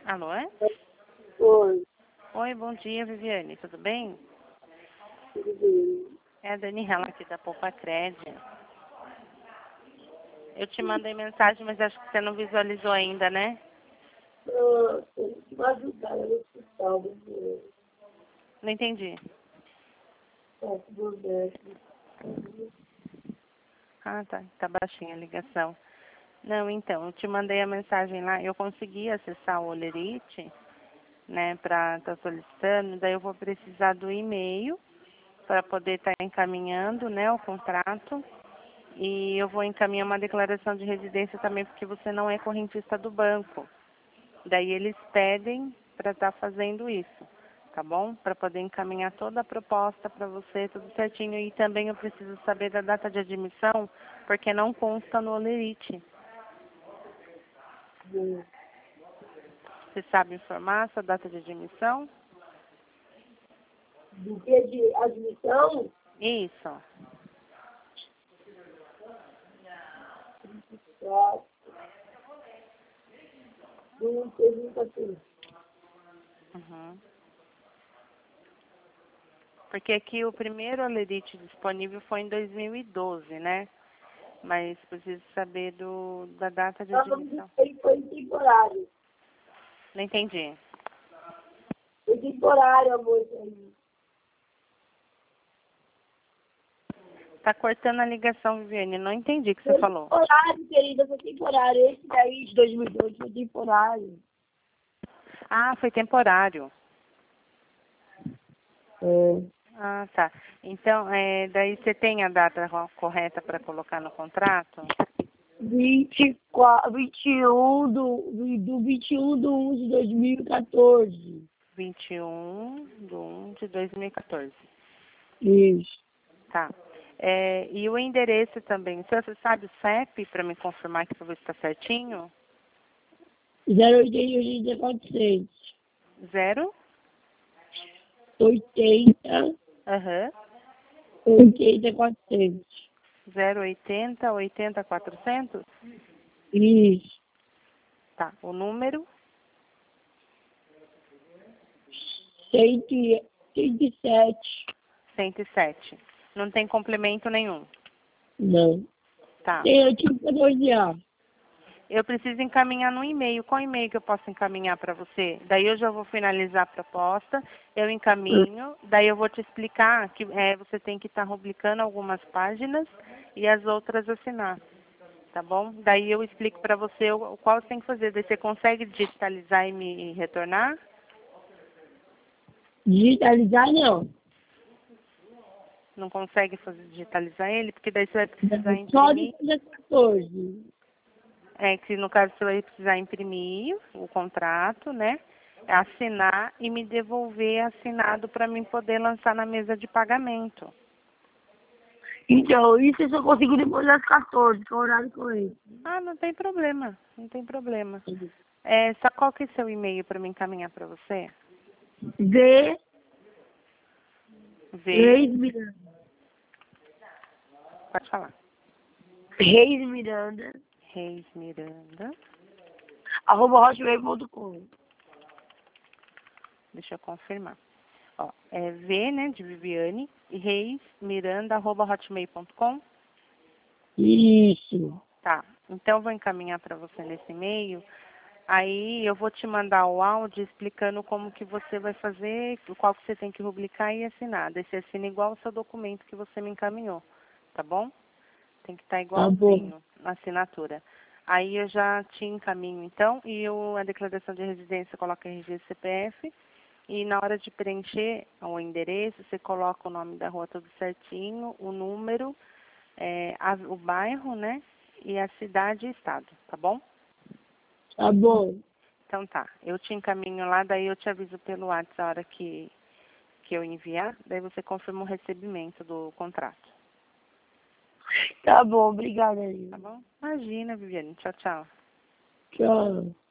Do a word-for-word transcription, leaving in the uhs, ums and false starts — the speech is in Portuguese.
Alô, é? Oi, Oi, bom dia, Viviane. Tudo bem? tudo bem? É a Daniela aqui da Poupa Crédito. Eu te mandei mensagem, mas acho que você não visualizou ainda, né? Ah, tem que me ajudar no hospital, né? Não entendi. Tá, tudo bem. Ah, tá. Tá baixinha a ligação. Não, então, eu te mandei a mensagem lá. Eu consegui acessar o Olerite, né, pra estar solicitando. Daí eu vou precisar do e-mail para poder estar encaminhando, né, o contrato. E eu vou encaminhar uma declaração de residência também, porque você não é correntista do banco. Daí eles pedem para estar fazendo isso, tá bom? Para poder encaminhar toda a proposta para você, tudo certinho. E também eu preciso saber da data de admissão, porque não consta no Olerite. Hum. Você sabe informar essa data de admissão? Do dia de admissão, Isso. tá? Não pergunta assim. Uhum. Porque aqui o primeiro Olerite disponível foi em dois mil e doze, né? Mas preciso saber do, da data de Nós vamos dizer admissão. que foi temporário. Não entendi. Foi temporário, amor, isso aí. Tá cortando a ligação, Viviane. Não entendi o que você Foi falou. temporário, querida, foi temporário. Esse daí de dois mil e dois foi temporário. Ah, foi temporário. É. Ah, tá. Então, é, daí você tem a data ro- correta para colocar no contrato? vinte e quatro, vinte e um do, do vinte e um de um de dois mil e quatorze. vinte e um de um de dois mil e quatorze. Isso. Tá. É, e o endereço também. Então, você sabe o C E P para me confirmar que tudo está certinho? zero oitenta, quatrocentos. Zero? oitenta, Aham. oitenta, quatrocentos. Zero oitenta, oitenta, quatrocentos? Isso. Tá. O número? cento e sete. cento e sete. Não tem complemento nenhum. Não. Tá. Tem oitenta e dois A. Eu preciso encaminhar no e-mail. Qual e-mail que eu posso encaminhar para você? Daí eu já vou finalizar a proposta, eu encaminho, daí eu vou te explicar que é, você tem que estar rubricando algumas páginas e as outras assinar, tá bom? Daí eu explico para você o, qual você tem que fazer. Daí você consegue digitalizar e me retornar? Digitalizar, não. Não consegue fazer, digitalizar ele? Porque daí você vai precisar Só imprimir. depois das quatorze. É que no caso você vai precisar imprimir o contrato, né? Assinar e me devolver assinado para mim poder lançar na mesa de pagamento. Então, isso eu só consigo depois das quatorze, que é o horário correto. Ah, não tem problema, não tem problema. É, só qual que é seu e-mail para me encaminhar para você? V. V, Reis Miranda. pode falar. Reis Miranda. Reis Miranda, Arroba hotmail ponto com. deixa eu confirmar. Ó, é V, né, de Viviane, e Reis Miranda, arroba hotmail ponto com. Isso. Tá, então eu vou encaminhar para você nesse e-mail. Aí eu vou te mandar o áudio explicando como que você vai fazer, qual que você tem que rubricar e assinar. Daí você assina igual o seu documento que você me encaminhou, tá bom? Tem que estar Tá bom. igualzinho na assinatura. Aí eu já te encaminho então, e eu, a declaração de residência coloca R G e C P F, e na hora de preencher o endereço, você coloca o nome da rua tudo certinho, o número, é, a- o bairro, né? E a cidade e estado, tá bom? Tá bom. Então tá, eu te encaminho lá, daí eu te aviso pelo WhatsApp a hora que, que eu enviar, daí você confirma o recebimento do contrato, Tá bom, obrigada tá aí. bom? Imagina, Viviane, tchau, tchau. Tchau.